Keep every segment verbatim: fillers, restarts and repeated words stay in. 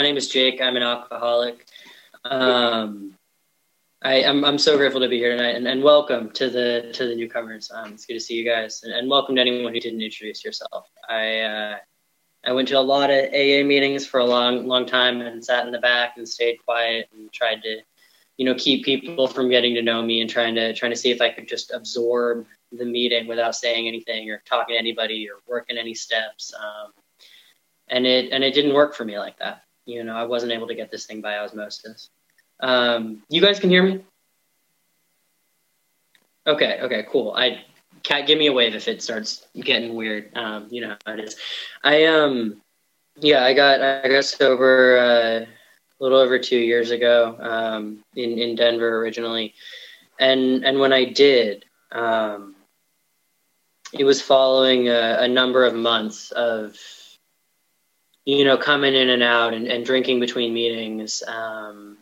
name is Jake. I'm an alcoholic. Um, I, I'm I'm so grateful to be here tonight, and, and welcome to the to the newcomers. Um, it's good to see you guys, and, and welcome to anyone who didn't introduce yourself. I uh, I went to a lot of A A meetings for a long long time, and sat in the back and stayed quiet and tried to, you know, keep people from getting to know me and trying to trying to see if I could just absorb the meeting without saying anything or talking to anybody or working any steps. Um, and it and it didn't work for me like that. You know, I wasn't able to get this thing by osmosis. Um, you guys can hear me? Okay, okay, cool. I Cat, give me a wave if it starts getting weird. Um, you know how it is. I um, yeah, I got I got sober uh, a little over two years ago. Um, in in Denver originally, and and when I did, um, it was following a, a number of months of, you know, coming in and out and, and drinking between meetings. Um,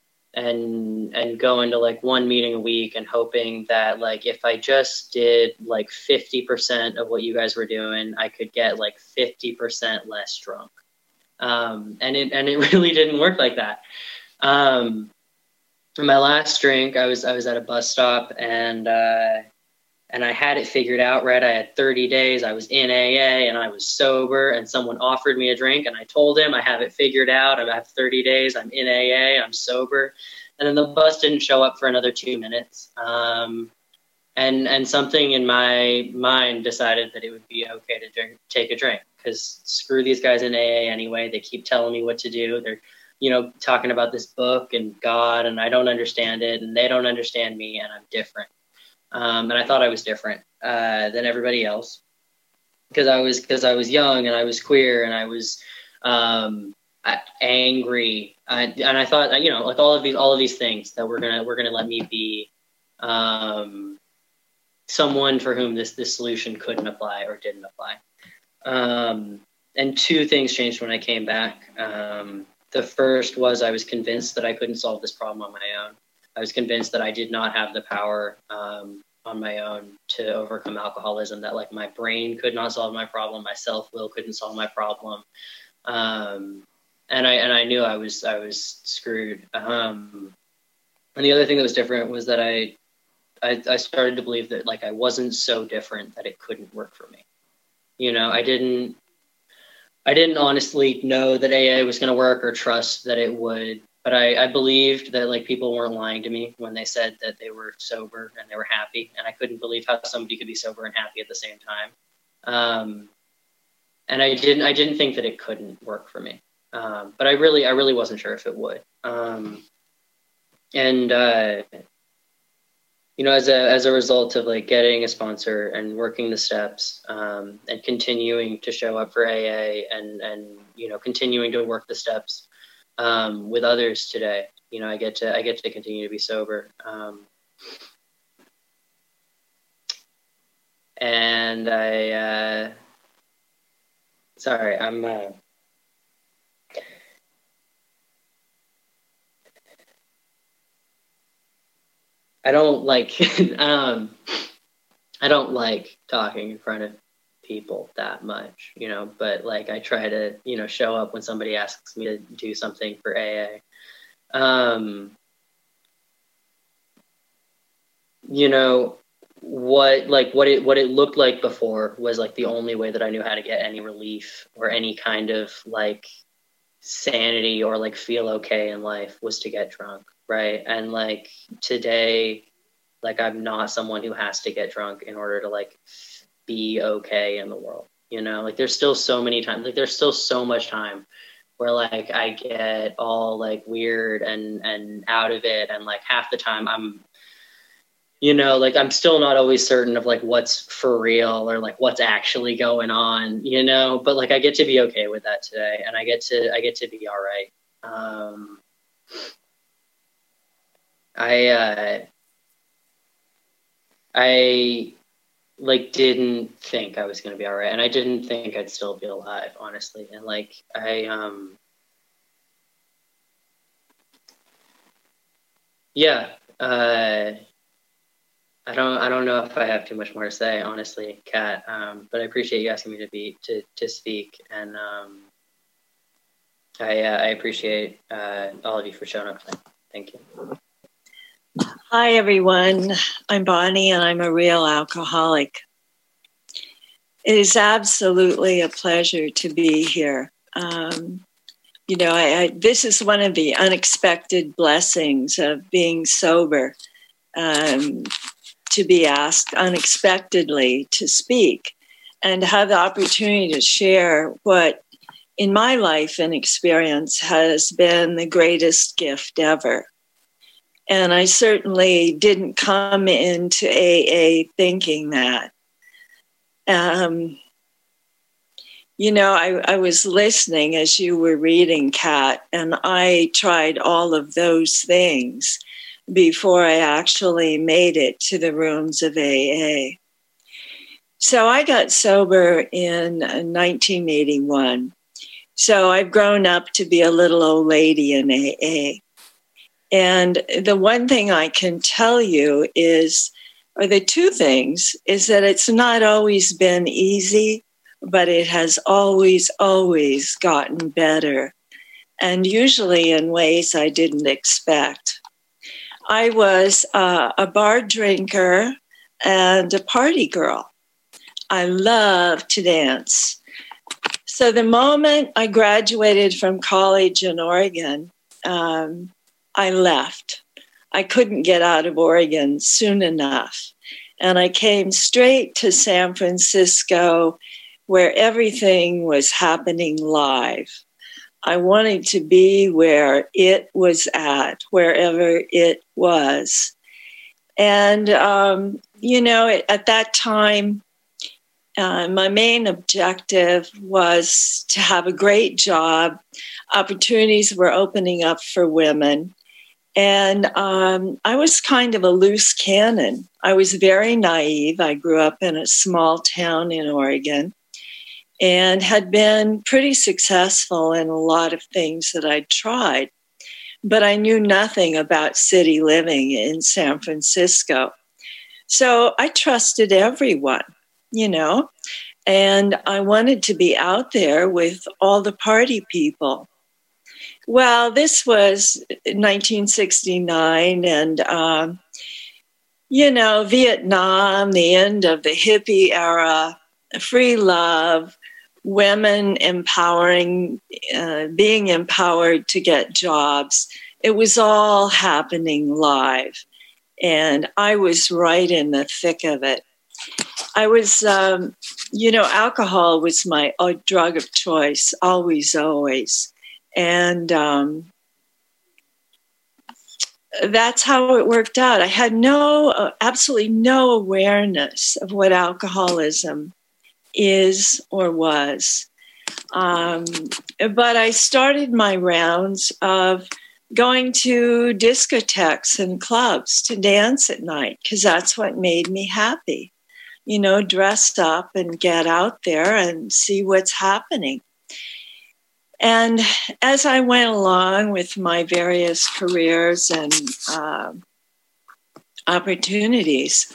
and and going to like one meeting a week and hoping that like if I just did like fifty percent of what you guys were doing, I could get like fifty percent less drunk. Um, and it and it really didn't work like that. Um, my last drink, I was I was at a bus stop and uh, and I had it figured out, right? I had thirty days. I was in A A and I was sober, and someone offered me a drink and I told him I have it figured out. I have thirty days. I'm in A A. I'm sober. And then the bus didn't show up for another two minutes. Um, and, and something in my mind decided that it would be okay to drink, take a drink, because screw these guys in A A anyway. They keep telling me what to do. They're, you know, talking about this book and God, and I don't understand it, and they don't understand me, and I'm different. Um, and I thought I was different uh, than everybody else because I was because I was young and I was queer and I was um, angry. I, and I thought, you know, like all of these all of these things that we're gonna we're gonna let me be um, someone for whom this this solution couldn't apply or didn't apply. Um, and two things changed when I came back. Um, the first was I was convinced that I couldn't solve this problem on my own. I was convinced that I did not have the power um, on my own to overcome alcoholism, that like my brain could not solve my problem, my self-will couldn't solve my problem. Um, and I and I knew I was I was screwed. Um, and the other thing that was different was that I, I I started to believe that like I wasn't so different that it couldn't work for me. You know, I didn't I didn't honestly know that A A was going to work or trust that it would. But I, I believed that like people weren't lying to me when they said that they were sober and they were happy, and I couldn't believe how somebody could be sober and happy at the same time. Um, and I didn't I didn't think that it couldn't work for me, um, but I really I really wasn't sure if it would. Um, and uh, you know, as a as a result of like getting a sponsor and working the steps um, and continuing to show up for A A and and you know continuing to work the steps. Um, with others today, you know, I get to I get to continue to be sober, um, and I. Uh, sorry, I'm. Uh, I don't like. um, I don't like talking in front of people that much, you know. But like, I try to, you know, show up when somebody asks me to do something for A A. Um, you know what like what it what it looked like before was like the only way that I knew how to get any relief or any kind of like sanity or like feel okay in life was to get drunk, right? And like today, like I'm not someone who has to get drunk in order to like be okay in the world, you know. Like there's still so many times, like there's still so much time where like I get all like weird and and out of it, and like half the time I'm you know, like I'm still not always certain of like what's for real or like what's actually going on, you know, but like I get to be okay with that today, and I get to I get to be all right. Um, I uh, I like didn't think I was gonna be all right, and I didn't think I'd still be alive, honestly. And like I um yeah, uh I don't I don't know if I have too much more to say, honestly, Kat. Um, but I appreciate you asking me to be to to speak, and um, I, uh, I appreciate uh, all of you for showing up tonight. Thank you. Hi, everyone. I'm Bonnie, and I'm a real alcoholic. It is absolutely a pleasure to be here. Um, you know, I, I, this is one of the unexpected blessings of being sober, um, to be asked unexpectedly to speak and have the opportunity to share what, in my life and experience, has been the greatest gift ever. And I certainly didn't come into A A thinking that. Um, you know, I, I was listening as you were reading, Kat, and I tried all of those things before I actually made it to the rooms of A A. So I got sober in nineteen eighty-one. So I've grown up to be a little old lady in A A. And the one thing I can tell you is, or the two things, is that it's not always been easy, but it has always, always gotten better. And usually in ways I didn't expect. I was uh, a bar drinker and a party girl. I loved to dance. So the moment I graduated from college in Oregon, um, I left. I couldn't get out of Oregon soon enough. And I came straight to San Francisco, where everything was happening live. I wanted to be where it was at, wherever it was. And, um, you know, it, at that time, uh, my main objective was to have a great job. Opportunities were opening up for women. And um, I was kind of a loose cannon. I was very naive. I grew up in a small town in Oregon and had been pretty successful in a lot of things that I'd tried. But I knew nothing about city living in San Francisco. So I trusted everyone, you know, and I wanted to be out there with all the party people. Well, this was nineteen sixty-nine, and, um, you know, Vietnam, the end of the hippie era, free love, women empowering, uh, being empowered to get jobs. It was all happening live, and I was right in the thick of it. I was, um, you know, alcohol was my uh, drug of choice, always, always. And um, that's how it worked out. I had no, uh, absolutely no awareness of what alcoholism is or was. Um, but I started my rounds of going to discotheques and clubs to dance at night because that's what made me happy. You know, dressed up and get out there and see what's happening. And as I went along with my various careers and uh, opportunities,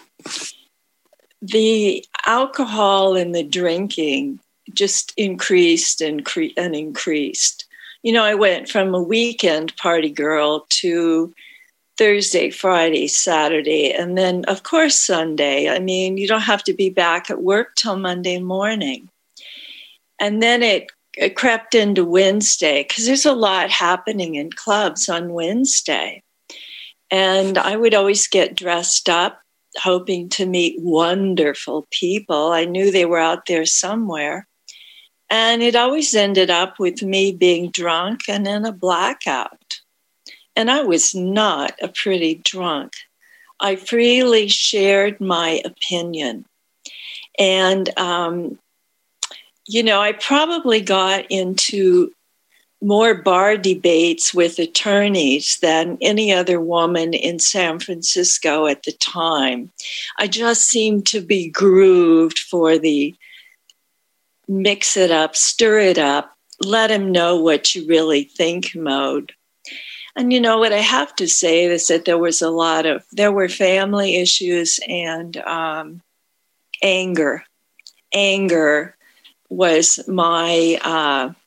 the alcohol and the drinking just increased and, cre- and increased. You know, I went from a weekend party girl to Thursday, Friday, Saturday, and then, of course, Sunday. I mean, you don't have to be back at work till Monday morning. And then it It crept into Wednesday because there's a lot happening in clubs on Wednesday. And I would always get dressed up, hoping to meet wonderful people. I knew they were out there somewhere. And it always ended up with me being drunk and in a blackout. And I was not a pretty drunk. I freely shared my opinion. And, um, you know, I probably got into more bar debates with attorneys than any other woman in San Francisco at the time. I just seemed to be grooved for the mix it up, stir it up, let them know what you really think mode. And you know what I have to say is that there was a lot of, there were family issues and um, anger. Anger was my uh,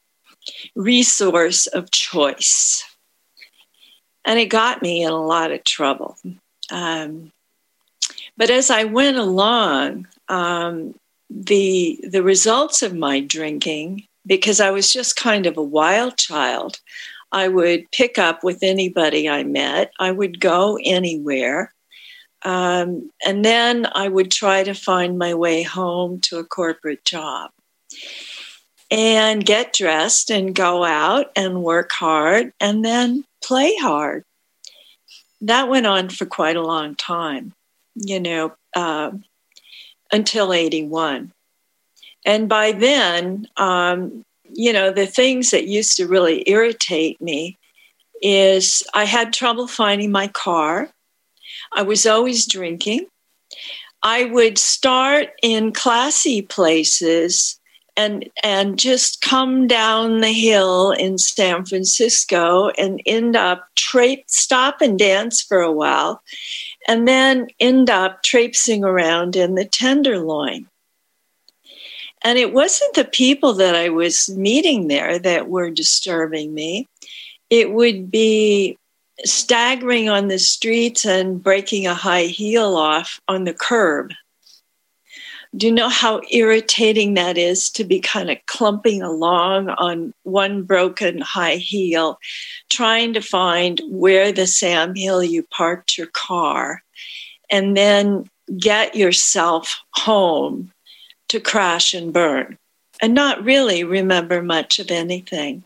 resource of choice. And it got me in a lot of trouble. Um, but as I went along, um, the the results of my drinking, because I was just kind of a wild child, I would pick up with anybody I met. I would go anywhere. Um, and then I would try to find my way home to a corporate job and get dressed and go out and work hard and then play hard. That went on for quite a long time, you know, uh, until eighty-one. And by then, um, you know, the things that used to really irritate me is I had trouble finding my car. I was always drinking. I would start in classy places and and just come down the hill in San Francisco and end up tra- stop and dance for a while, and then end up traipsing around in the Tenderloin. And it wasn't the people that I was meeting there that were disturbing me. It would be staggering on the streets and breaking a high heel off on the curb. Do you know how irritating that is to be kind of clumping along on one broken high heel, trying to find where the Sam Hill you parked your car, and then get yourself home to crash and burn and not really remember much of anything.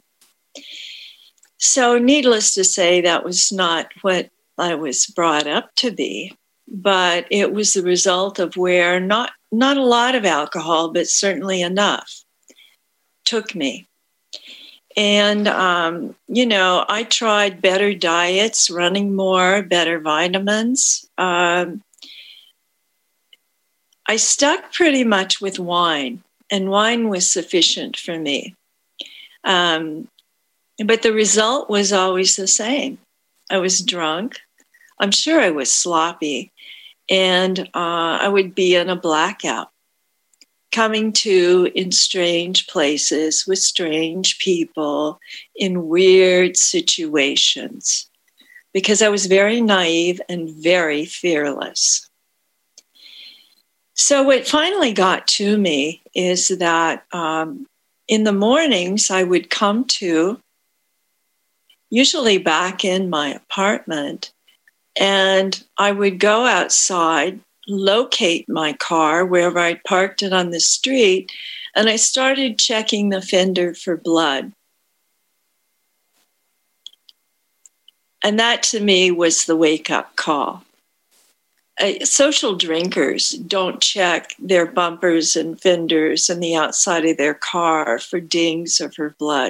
So needless to say, that was not what I was brought up to be, but it was the result of where not, not a lot of alcohol, but certainly enough took me. And, um, you know, I tried better diets, running more, better vitamins. Um, I stuck pretty much with wine, and wine was sufficient for me. Um, but the result was always the same. I was drunk. I'm sure I was sloppy, and uh, I would be in a blackout, coming to in strange places with strange people in weird situations, because I was very naive and very fearless. So what finally got to me is that um, in the mornings I would come to, usually back in my apartment, and I would go outside, locate my car wherever I'd parked it on the street, and I started checking the fender for blood. And that to me was the wake-up call. Uh, social drinkers don't check their bumpers and fenders and the outside of their car for dings or for blood.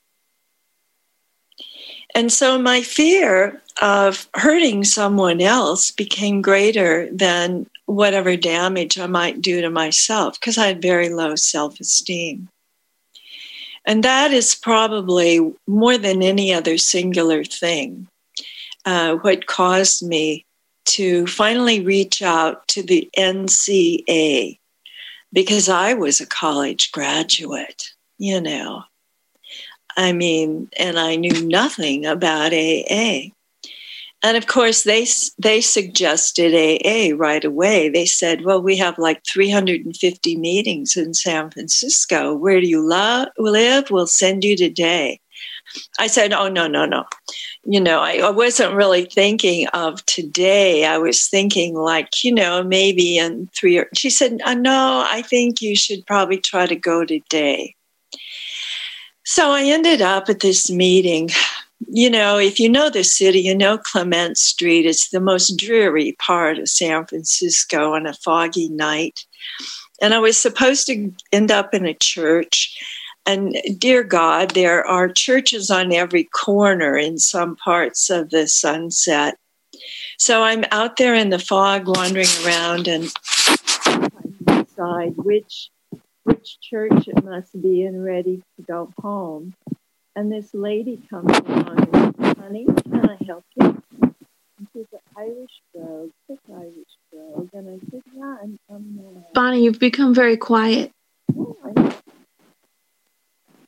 And so my fear of hurting someone else became greater than whatever damage I might do to myself, because I had very low self-esteem. And that is probably, more than any other singular thing, uh, what caused me to finally reach out to the N C A, because I was a college graduate, you know. I mean, and I knew nothing about A A. And of course, they they suggested A A right away. They said, well, we have like three hundred fifty meetings in San Francisco. Where do you lo- live? We'll send you today. I said, oh, no, no, no. You know, I, I wasn't really thinking of today. I was thinking like, you know, maybe in three or... She said, oh, no, I think you should probably try to go today. So I ended up at this meeting. You know, if you know the city, you know Clement Street. It's the most dreary part of San Francisco on a foggy night. And I was supposed to end up in a church. And dear God, there are churches on every corner in some parts of the Sunset. So I'm out there in the fog wandering around and trying to decide which, which church it must be and ready to go home. And this lady comes along and says, honey, can I help you? And she's an Irish brogue, thick Irish brogue. And I said, yeah, I'm, I'm uh, Bonnie, you've become very quiet. oh, I know.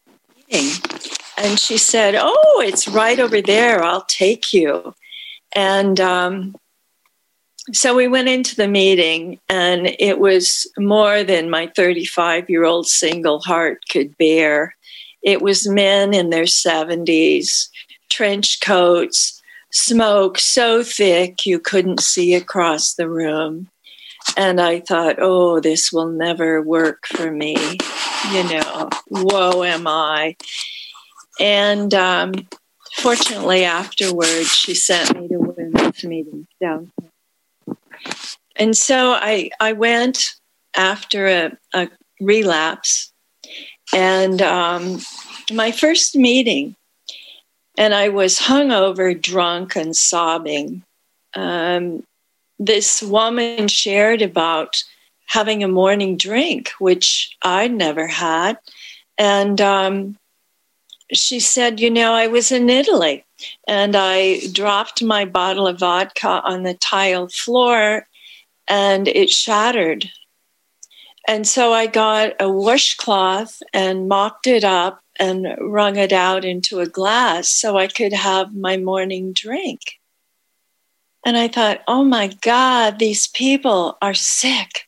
And she said, oh, it's right over there. I'll take you. And um, so we went into the meeting, and it was more than my thirty-five-year-old single heart could bear. It was men in their seventies, trench coats, smoke so thick you couldn't see across the room. And I thought, oh, this will never work for me. You know, woe am I. And um, fortunately, afterwards, she sent me to women's meetings down. And so I, I went after a, a relapse, and um, my first meeting, and I was hungover, drunk, and sobbing. Um, this woman shared about having a morning drink, which I'd never had. And um, she said, you know, I was in Italy, and I dropped my bottle of vodka on the tile floor, and it shattered. And so I got a washcloth and mopped it up and wrung it out into a glass so I could have my morning drink. And I thought, oh my God, these people are sick.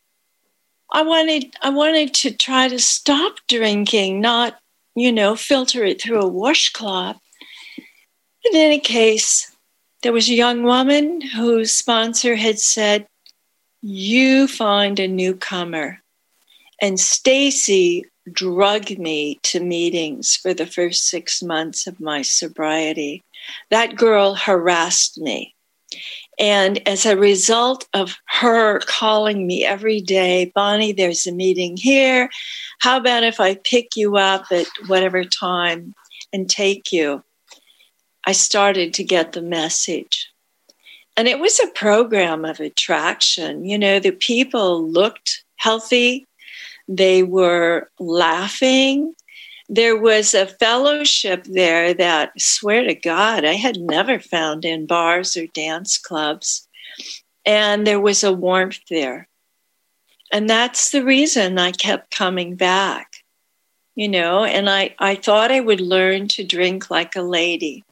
I wanted, I wanted to try to stop drinking, not, you know, filter it through a washcloth. In any case, there was a young woman whose sponsor had said, you find a newcomer. And Stacy drugged me to meetings for the first six months of my sobriety. That girl harassed me. And as a result of her calling me every day, Bonnie, there's a meeting here. How about if I pick you up at whatever time and take you? I started to get the message. And it was a program of attraction. You know, the people looked healthy. They were laughing. There was a fellowship there that, swear to God, I had never found in bars or dance clubs. And there was a warmth there. And that's the reason I kept coming back, you know, and I, I thought I would learn to drink like a lady.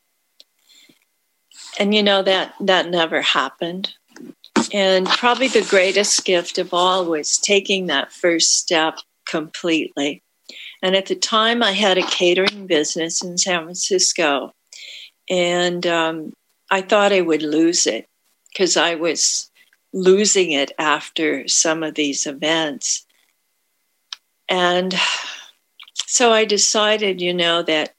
And, you know, that, that never happened. And probably the greatest gift of all was taking that first step completely. And at the time, I had a catering business in San Francisco. And um, I thought I would lose it because I was losing it after some of these events. And so I decided, you know, that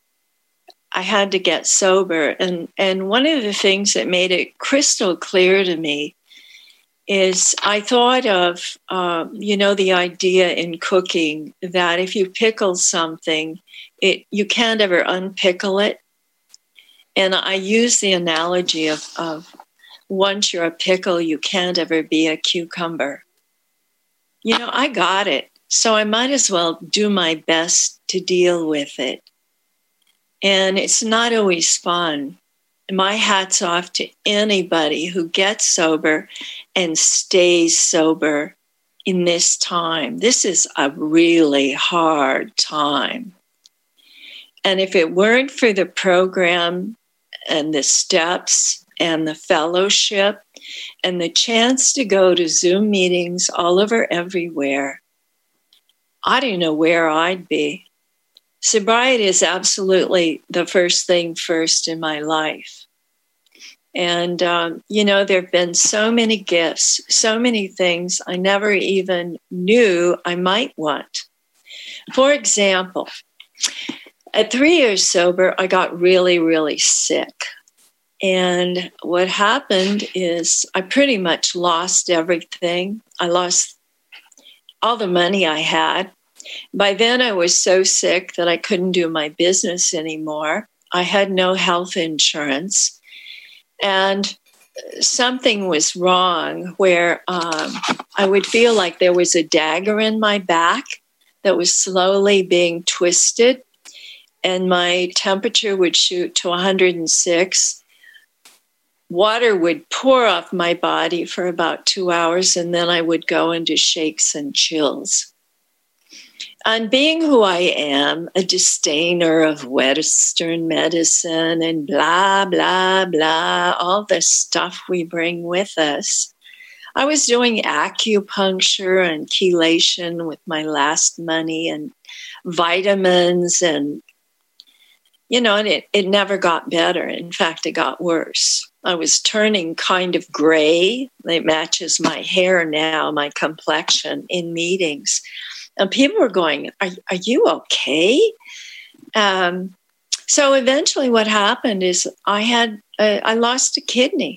I had to get sober. And, and one of the things that made it crystal clear to me is I thought of, uh, you know, the idea in cooking that if you pickle something, it you can't ever unpickle it. And I use the analogy of, of once you're a pickle, you can't ever be a cucumber. You know, I got it. So I might as well do my best to deal with it. And it's not always fun. My hat's off to anybody who gets sober and stays sober in this time. This is a really hard time. And if it weren't for the program and the steps and the fellowship and the chance to go to Zoom meetings all over everywhere, I don't know where I'd be. Sobriety is absolutely the first thing first in my life. And, um, you know, there have been so many gifts, so many things I never even knew I might want. For example, at three years sober, I got really, really sick. And what happened is I pretty much lost everything. I lost all the money I had. By then, I was so sick that I couldn't do my business anymore. I had no health insurance. And something was wrong where um, I would feel like there was a dagger in my back that was slowly being twisted. And my temperature would shoot to one hundred six. Water would pour off my body for about two hours, and then I would go into shakes and chills. And being who I am, a disdainer of Western medicine and blah, blah, blah, all the stuff we bring with us, I was doing acupuncture and chelation with my last money and vitamins, and, you know, and it, it never got better. In fact, it got worse. I was turning kind of gray. It matches my hair now, my complexion in meetings. And people were going, are, are you okay? Um, so eventually what happened is I had, uh, I lost a kidney.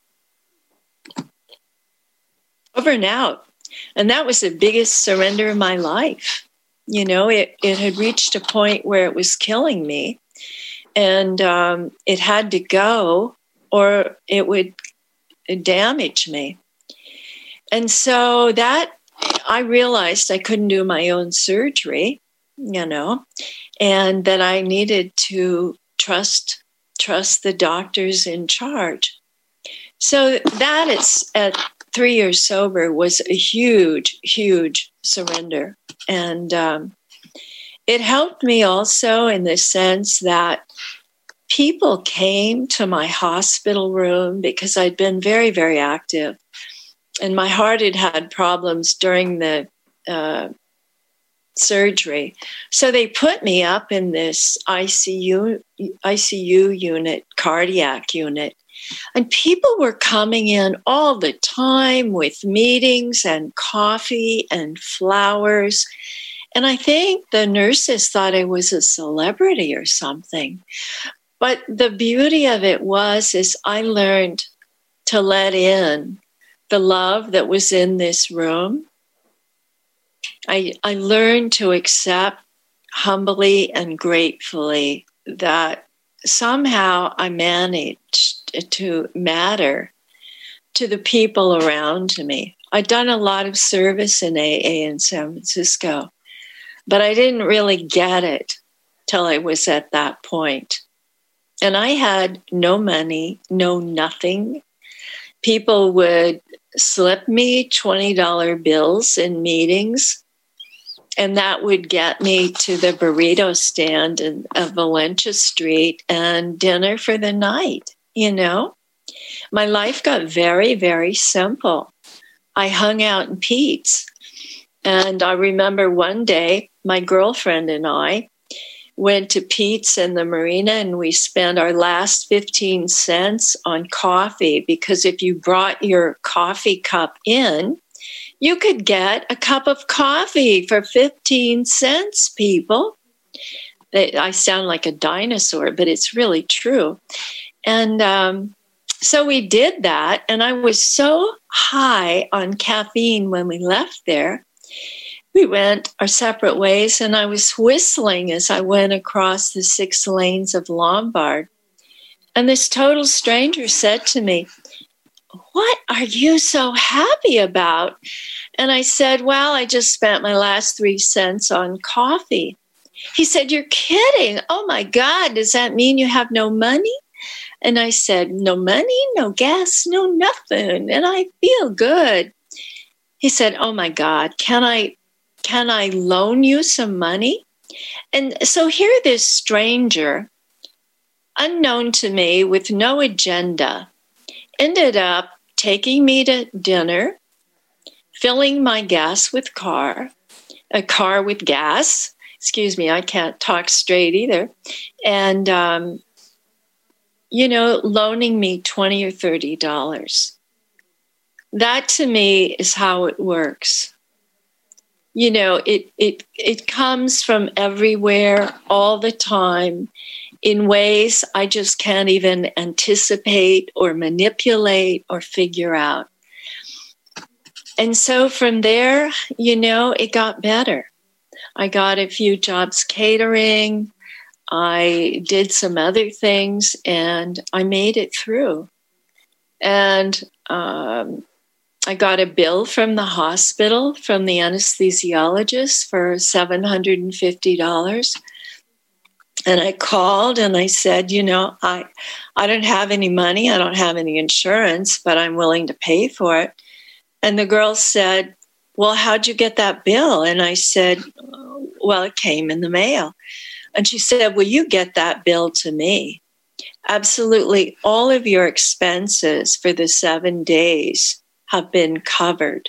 Over and out. And that was the biggest surrender of my life. You know, it, it had reached a point where it was killing me. And um, it had to go or it would damage me. And so that, I realized I couldn't do my own surgery, you know, and that I needed to trust trust the doctors in charge. So that is, at three years sober, was a huge, huge surrender. And um, it helped me also in the sense that people came to my hospital room because I'd been very, very active. And my heart had had problems during the uh, surgery. So they put me up in this I C U, I C U unit, cardiac unit. And people were coming in all the time with meetings and coffee and flowers. And I think the nurses thought I was a celebrity or something. But the beauty of it was, is I learned to let in the love that was in this room. I, I learned to accept humbly and gratefully that somehow I managed to matter to the people around me. I'd done a lot of service in A A in San Francisco, but I didn't really get it till I was at that point. And I had no money, no nothing. People would slip me twenty dollar bills in meetings, and that would get me to the burrito stand in, of Valencia Street and dinner for the night, you know? My life got very, very simple. I hung out in Pete's. And I remember one day, my girlfriend and I went to Pete's in the marina, and we spent our last fifteen cents on coffee, because if you brought your coffee cup in, you could get a cup of coffee for fifteen cents, people. I sound like a dinosaur, but it's really true. And um, so we did that, and I was so high on caffeine when we left there. We went our separate ways, and I was whistling as I went across the six lanes of Lombard. And this total stranger said to me, "What are you so happy about?" And I said, "Well, I just spent my last three cents on coffee." He said, "You're kidding. Oh my God, does that mean you have no money?" And I said, "No money, no gas, no nothing. And I feel good." He said, "Oh my God, can I Can I loan you some money?" And so here this stranger, unknown to me, with no agenda, ended up taking me to dinner, filling my gas with car, a car with gas. Excuse me, I can't talk straight either. And, um, you know, loaning me twenty or thirty dollars. That to me is how it works. You know, it, it it comes from everywhere all the time in ways I just can't even anticipate or manipulate or figure out. And so from there, you know, it got better. I got a few jobs catering. I did some other things, and I made it through. And um I got a bill from the hospital, from the anesthesiologist, for seven hundred fifty dollars. And I called and I said, you know, I, I don't have any money. I don't have any insurance, but I'm willing to pay for it. And the girl said, "Well, how'd you get that bill?" And I said, Well, it came in the mail. And she said, will you get that bill to me? Absolutely all of your expenses for the seven days have been covered.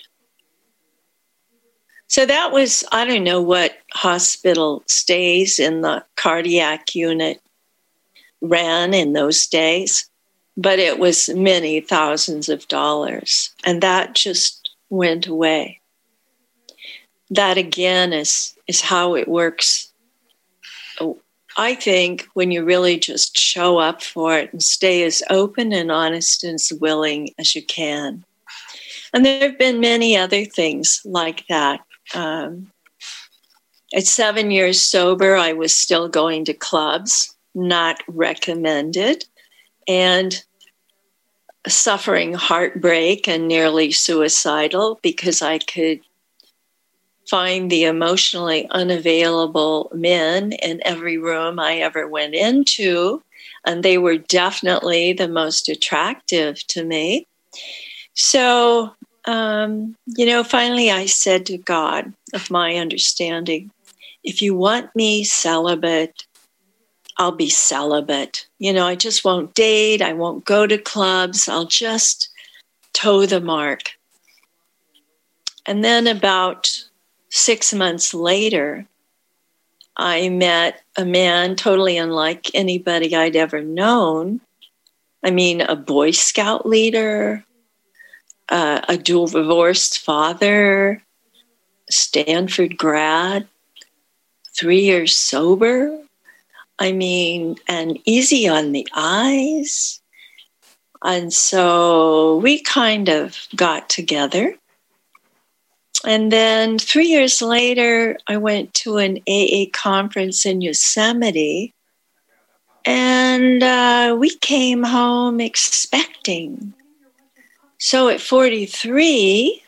So that was, I don't know what hospital stays in the cardiac unit ran in those days, but it was many thousands of dollars. And that just went away. That again is, is how it works. I think when you really just show up for it and stay as open and honest and as willing as you can. And there have been many other things like that. Um, at seven years sober, I was still going to clubs, not recommended, and suffering heartbreak and nearly suicidal because I could find the emotionally unavailable men in every room I ever went into, and they were definitely the most attractive to me. So, um, you know, finally I said to God, of my understanding, if you want me celibate, I'll be celibate. You know, I just won't date. I won't go to clubs. I'll just toe the mark. And then about six months later, I met a man totally unlike anybody I'd ever known. I mean, a Boy Scout leader, uh, a dual divorced father, Stanford grad, three years sober. I mean, and easy on the eyes. And so we kind of got together. And then three years later, I went to an A A conference in Yosemite, and uh, we came home expecting. So at forty-three,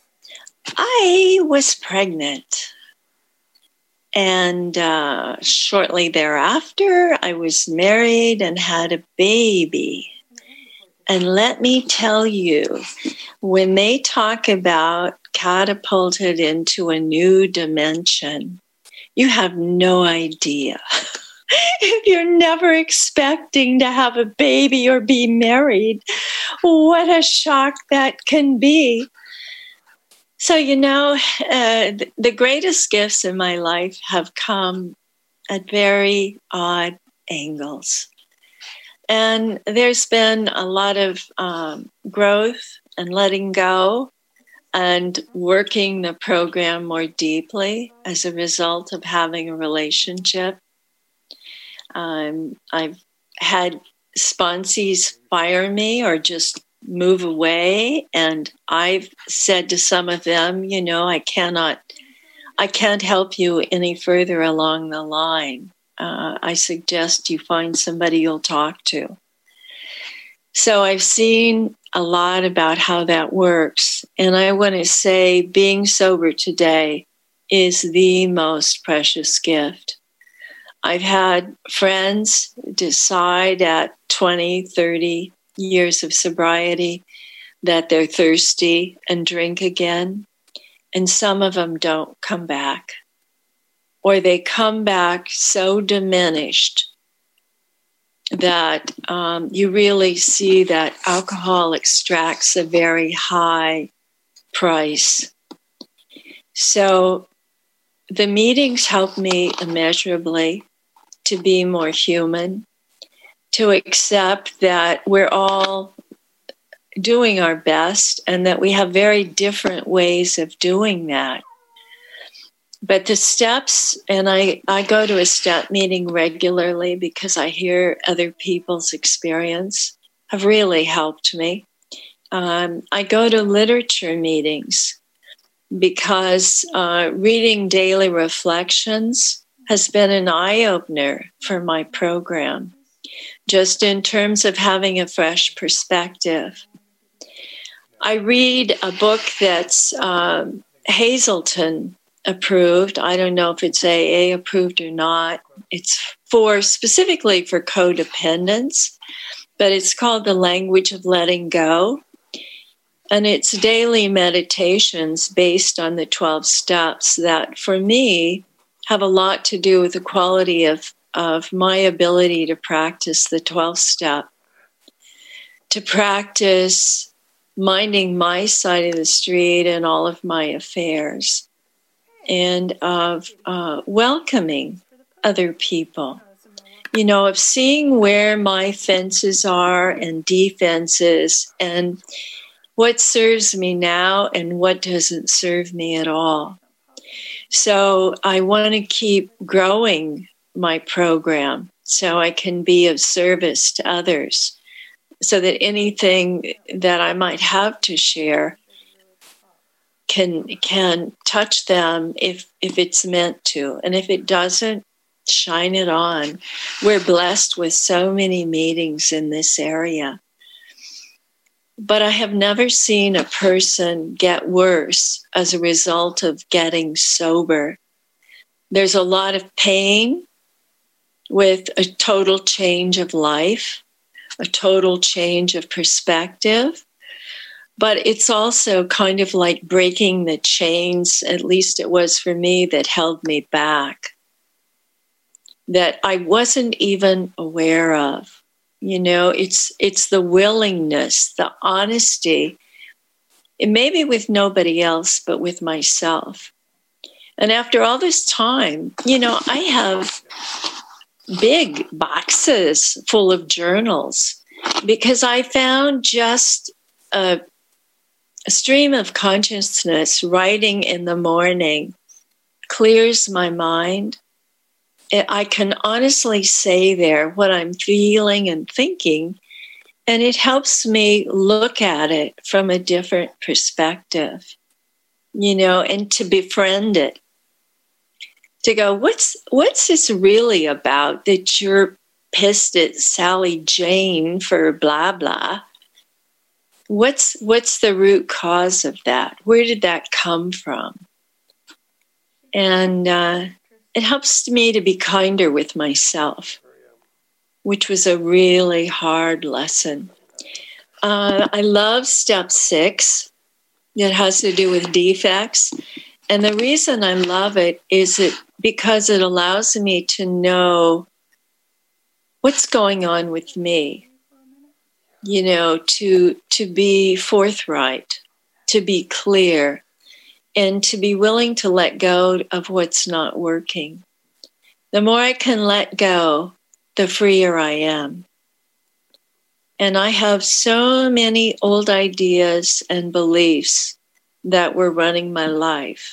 I was pregnant. And uh, shortly thereafter, I was married and had a baby. And let me tell you, when they talk about catapulted into a new dimension, you have no idea. If you're never expecting to have a baby or be married, what a shock that can be. So, you know, uh, the greatest gifts in my life have come at very odd angles. And there's been a lot of um, growth and letting go and working the program more deeply as a result of having a relationship. Um, I've had sponsees fire me or just move away, and I've said to some of them, you know, I cannot, I can't help you any further along the line. Uh, I suggest you find somebody you'll talk to. So I've seen a lot about how that works. And I want to say being sober today is the most precious gift. I've had friends decide at twenty, thirty years of sobriety that they're thirsty and drink again. And some of them don't come back. Or they come back so diminished that um, you really see that alcohol extracts a very high price. So the meetings help me immeasurably to be more human, to accept that we're all doing our best and that we have very different ways of doing that. But the steps, and I, I go to a step meeting regularly because I hear other people's experience, have really helped me. Um, I go to literature meetings because uh, reading daily reflections has been an eye-opener for my program, just in terms of having a fresh perspective. I read a book that's um, Hazelden approved. I don't know if it's A A approved or not. It's for specifically for codependence, but it's called The Language of Letting Go. And it's daily meditations based on the twelve steps that for me have a lot to do with the quality of, of my ability to practice the twelfth step, to practice minding my side of the street and all of my affairs, and of uh, welcoming other people. You know, of seeing where my fences are and defenses and what serves me now and what doesn't serve me at all. So I want to keep growing my program so I can be of service to others, so that anything that I might have to share can can touch them if if it's meant to. And if it doesn't, shine it on. We're blessed with so many meetings in this area. But I have never seen a person get worse as a result of getting sober. There's a lot of pain with a total change of life, a total change of perspective. But it's also kind of like breaking the chains, at least it was for me, that held me back, that I wasn't even aware of. You know, it's it's the willingness, the honesty, and maybe with nobody else, but with myself. And after all this time, you know, I have big boxes full of journals because I found just a, a stream of consciousness writing in the morning clears my mind. I can honestly say there what I'm feeling and thinking, and it helps me look at it from a different perspective, you know, and to befriend it. To go, what's what's this really about that you're pissed at Sally Jane for blah, blah? What's what's the root cause of that? Where did that come from? And uh, it helps me to be kinder with myself, which was a really hard lesson. Uh, I love step six. It has to do with defects. And the reason I love it is it because it allows me to know what's going on with me, you know, to to be forthright, to be clear, and to be willing to let go of what's not working. The more I can let go, the freer I am. And I have so many old ideas and beliefs that were running my life.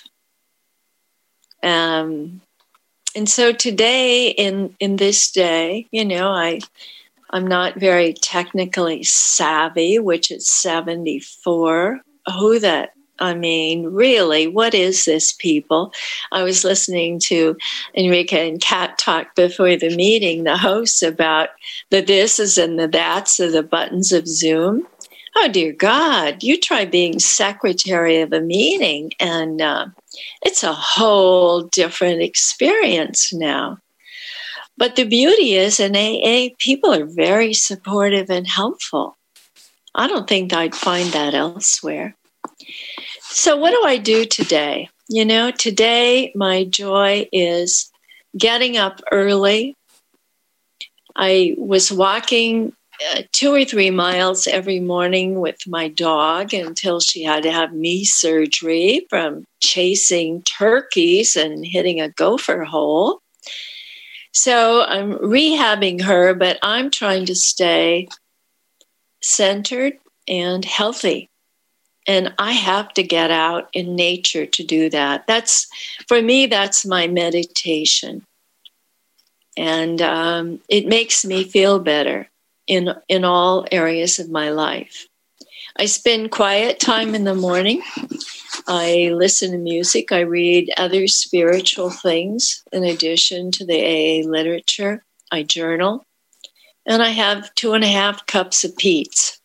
Um, and so today, in, in this day, you know, I, I'm not very technically savvy, which is seventy-four. Who that? I mean, really, what is this, people? I was listening to Enrique and Kat talk before the meeting, the hosts, about the thises and the that's of the buttons of Zoom. Oh, dear God, you try being secretary of a meeting, and uh, it's a whole different experience now. But the beauty is, in A A, people are very supportive and helpful. I don't think I'd find that elsewhere. So what do I do today? You know, today my joy is getting up early. I was walking uh, two or three miles every morning with my dog until she had to have knee surgery from chasing turkeys and hitting a gopher hole. So I'm rehabbing her, but I'm trying to stay centered and healthy. And I have to get out in nature to do that. That's, for me, that's my meditation. And um, it makes me feel better in, in all areas of my life. I spend quiet time in the morning. I listen to music. I read other spiritual things in addition to the A A literature. I journal. And I have two and a half cups of Pete's.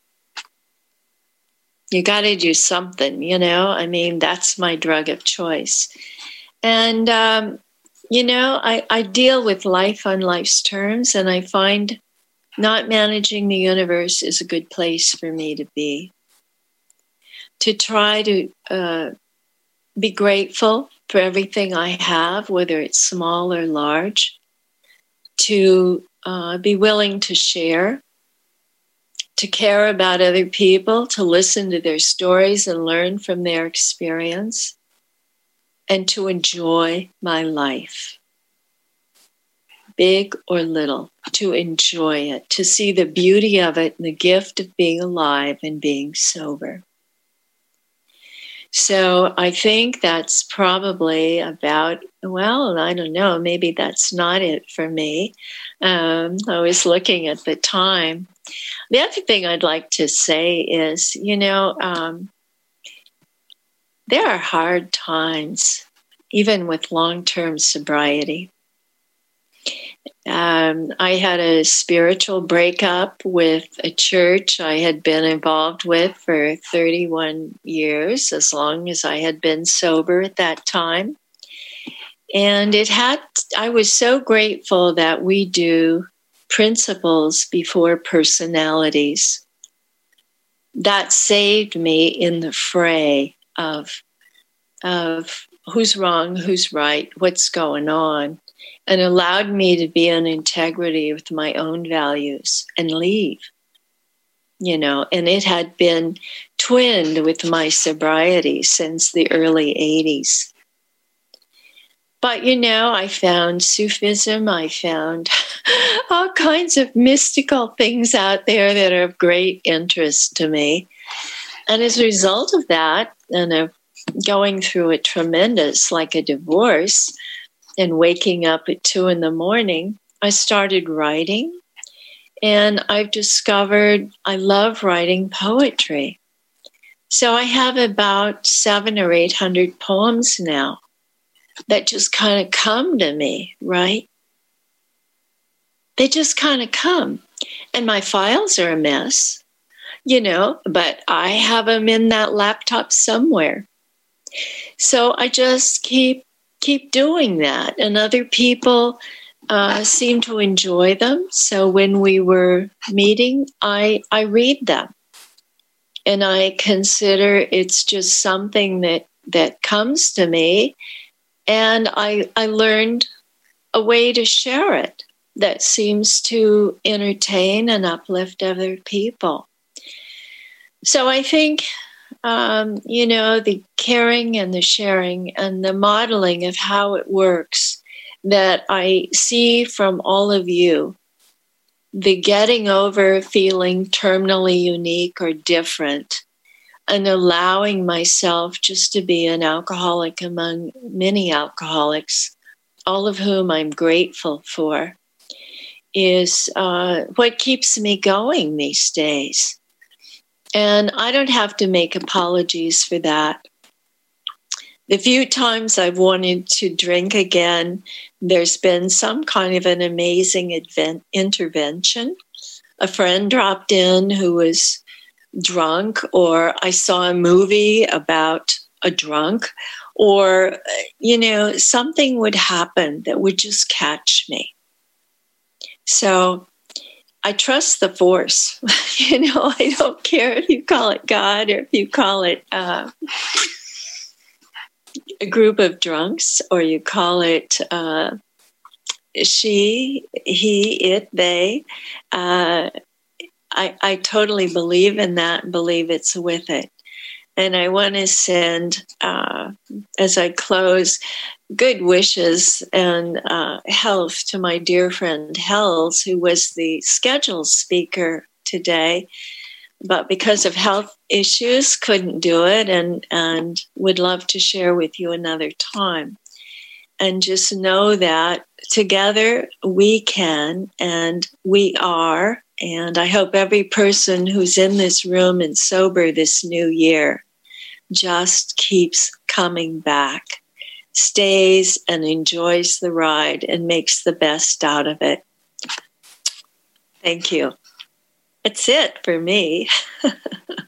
You got to do something, you know? I mean, that's my drug of choice. And, um, you know, I, I deal with life on life's terms, and I find not managing the universe is a good place for me to be. To try to uh, be grateful for everything I have, whether it's small or large, to uh, be willing to share, to care about other people, to listen to their stories and learn from their experience, and to enjoy my life, big or little, to enjoy it, to see the beauty of it and the gift of being alive and being sober. So I think that's probably about, well, I don't know, maybe that's not it for me. Um, I was looking at the time. The other thing I'd like to say is, you know, um, there are hard times, even with long-term sobriety. Um, I had a spiritual breakup with a church I had been involved with for thirty-one years, as long as I had been sober at that time. And it had, I was so grateful that we do principles before personalities. That saved me in the fray of, of who's wrong, who's right, what's going on, and allowed me to be in integrity with my own values and leave, you know, and it had been twinned with my sobriety since the early eighties. But, you know, I found Sufism, I found all kinds of mystical things out there that are of great interest to me. And as a result of that, and of going through a tremendous, like a divorce, and waking up at two in the morning, I started writing. And I've discovered I love writing poetry. So I have about seven or eight hundred poems now that just kind of come to me, right? They just kind of come. And my files are a mess, you know, but I have them in that laptop somewhere. So I just keep keep doing that. And other people uh, seem to enjoy them. So when we were meeting, I, I read them. And I consider it's just something that, that comes to me. And I, I learned a way to share it that seems to entertain and uplift other people. So I think, um, you know, the caring and the sharing and the modeling of how it works that I see from all of you, the getting over feeling terminally unique or different, and allowing myself just to be an alcoholic among many alcoholics, all of whom I'm grateful for, is uh, what keeps me going these days. And I don't have to make apologies for that. The few times I've wanted to drink again, there's been some kind of an amazing event, intervention. A friend dropped in who was drunk, or I saw a movie about a drunk, or, you know, something would happen that would just catch me. So I trust the force. You know, I don't care if you call it God or if you call it uh, a group of drunks, or you call it uh, she, he, it, they. Uh, I, I totally believe in that and believe it's with it. And I want to send, uh, as I close, good wishes and uh, health to my dear friend Hells, who was the scheduled speaker today, but because of health issues, couldn't do it, and, and would love to share with you another time. And just know that together we can, and we are. And I hope every person who's in this room and sober this new year just keeps coming back, stays and enjoys the ride and makes the best out of it. Thank you. That's it for me.